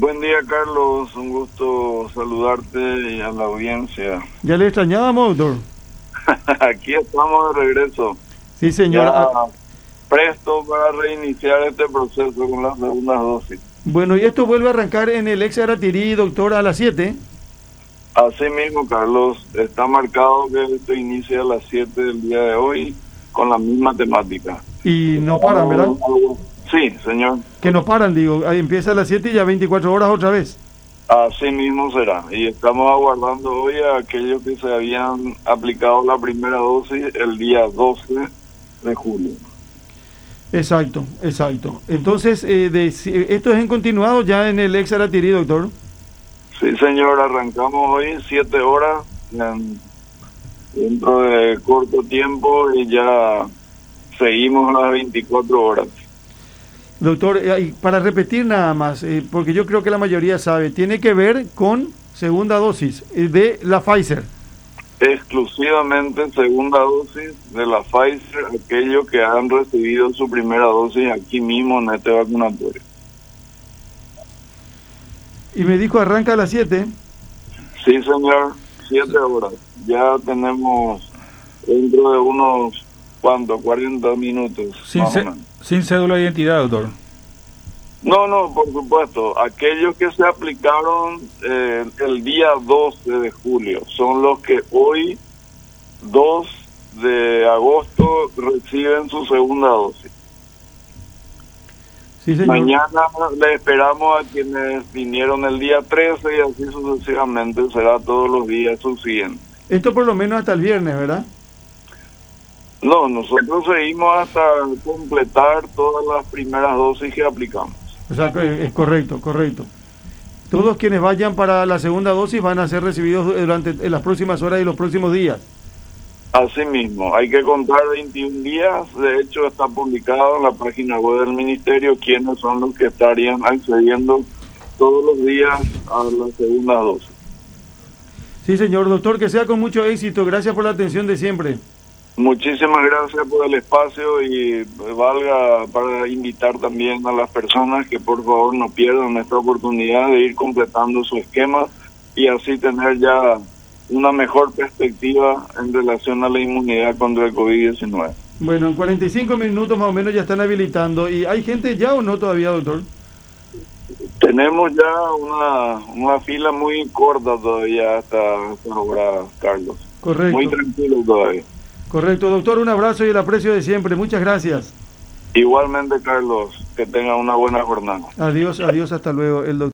Buen día, Carlos. Un gusto saludarte y a la audiencia. Ya le extrañábamos, doctor. Aquí estamos de regreso. Sí, señor. Ya presto para reiniciar este proceso con las segundas dosis. Bueno, y esto vuelve a arrancar en el ex Aratirí, doctor, a las 7. Así mismo, Carlos, está marcado que esto inicia a las 7 del día de hoy con la misma temática. Y no paran, ¿verdad? Sí, señor. Que no paran, digo. Ahí empieza a las 7 y ya 24 horas otra vez. Así mismo será. Y estamos aguardando hoy a aquellos que se habían aplicado la primera dosis el día 12 de julio. Exacto, exacto. Entonces, esto es en continuado ya en el ex Aratirí, doctor. Sí, señor, arrancamos hoy 7 horas dentro de corto tiempo y ya seguimos las 24 horas. Doctor, para repetir nada más, porque yo creo que la mayoría sabe, tiene que ver con segunda dosis de la Pfizer. Exclusivamente segunda dosis de la Pfizer, aquellos que han recibido su primera dosis aquí mismo en este vacunatorio. Y me dijo arranca a las 7. Sí, señor, 7 horas. Ya tenemos dentro de unos, ¿cuánto? 40 minutos. Sin cédula de identidad, doctor. No, por supuesto. Aquellos que se aplicaron el día 12 de julio son los que hoy, 2 de agosto, reciben su segunda dosis. Sí, señor. Mañana le esperamos a quienes vinieron el día 13 y así sucesivamente será todos los días subsiguientes. Esto por lo menos hasta el viernes, ¿verdad? No, nosotros seguimos hasta completar todas las primeras dosis que aplicamos. O sea, es correcto. Todos quienes vayan para la segunda dosis van a ser recibidos durante las próximas horas y los próximos días. Así mismo, hay que contar 21 días. De hecho, está publicado en la página web del Ministerio quiénes son los que estarían accediendo todos los días a la segunda dosis. Sí, señor doctor, que sea con mucho éxito. Gracias por la atención de siempre. Muchísimas gracias por el espacio y valga para invitar también a las personas que por favor no pierdan esta oportunidad de ir completando su esquema y así tener ya una mejor perspectiva en relación a la inmunidad contra el COVID-19. Bueno, en 45 minutos más o menos ya están habilitando. ¿Y hay gente ya o no todavía, doctor? Tenemos ya una fila muy corta todavía hasta ahora, Carlos. Correcto. Muy tranquilo todavía. Correcto, doctor, un abrazo y el aprecio de siempre. Muchas gracias. Igualmente, Carlos, que tenga una buena jornada. Adiós, hasta luego. El doctor